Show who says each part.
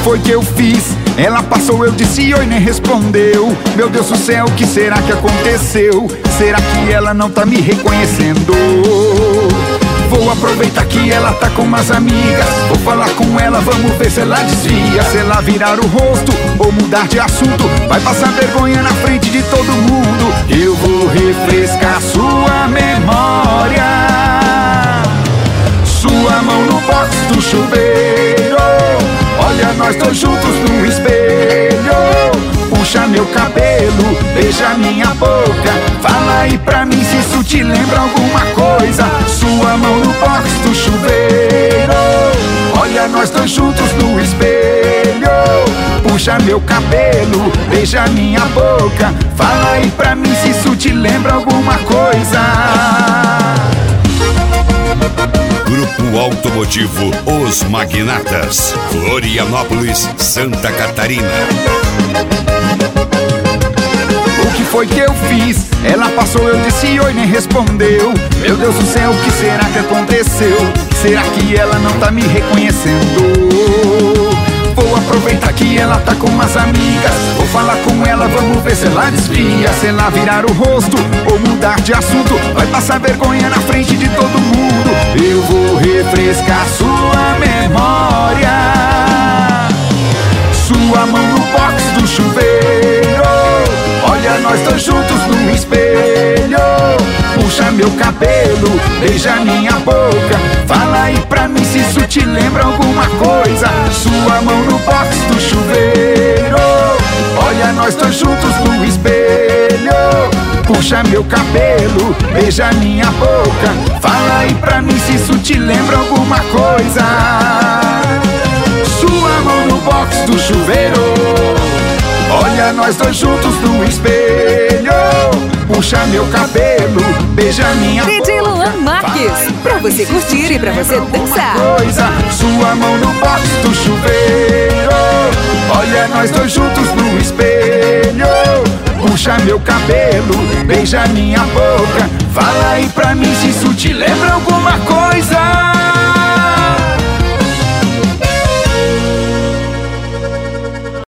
Speaker 1: foi que eu fiz? Ela passou, eu disse oi, nem respondeu. Meu Deus do céu, o que será que aconteceu? Será que ela não tá me reconhecendo? Vou aproveitar que ela tá com umas amigas. Vou falar com ela, vamos ver se ela desvia. Se ela virar o rosto ou mudar de assunto, vai passar vergonha na frente de todo mundo. Eu vou refrescar sua memória. Sua mão no box do chuveiro. Olha nós dois juntos no espelho. Puxa meu cabelo, beija minha boca. Fala aí pra mim se isso te lembra alguma coisa. Sua mão no box do chuveiro. Olha nós dois juntos no espelho. Puxa meu cabelo, beija minha boca. Fala aí pra mim se isso te lembra alguma coisa.
Speaker 2: Grupo Automotivo Os Magnatas, Florianópolis, Santa Catarina.
Speaker 1: O que foi que eu fiz? Ela passou, eu disse oi, nem respondeu. Meu Deus do céu, o que será que aconteceu? Será que ela não tá me reconhecendo? Vou aproveitar que ela tá com umas amigas. Vou falar com ela, vamos ver se ela desvia. Se ela virar o rosto ou mudar de assunto, vai passar vergonha na frente de todo mundo. Eu vou refrescar sua memória. Sua mão no box do chuveiro. Olha nós dois juntos no espelho. Puxa meu cabelo, beija minha boca. Fala aí pra mim se isso te lembra alguma coisa. Sua mão no box do chuveiro. Olha nós dois juntos no espelho. Puxa meu cabelo, beija minha boca. Fala aí pra mim se isso te lembra alguma coisa. Sua mão no box do chuveiro. Olha nós dois juntos no espelho. Puxa meu cabelo, beija minha boca.
Speaker 3: DJ Luan Marques, pra você curtir e pra você dançar.
Speaker 1: Sua mão no box do chuveiro. Olha nós dois juntos no espelho. Puxa meu cabelo, beija minha boca. Fala aí pra mim se isso te lembra alguma coisa.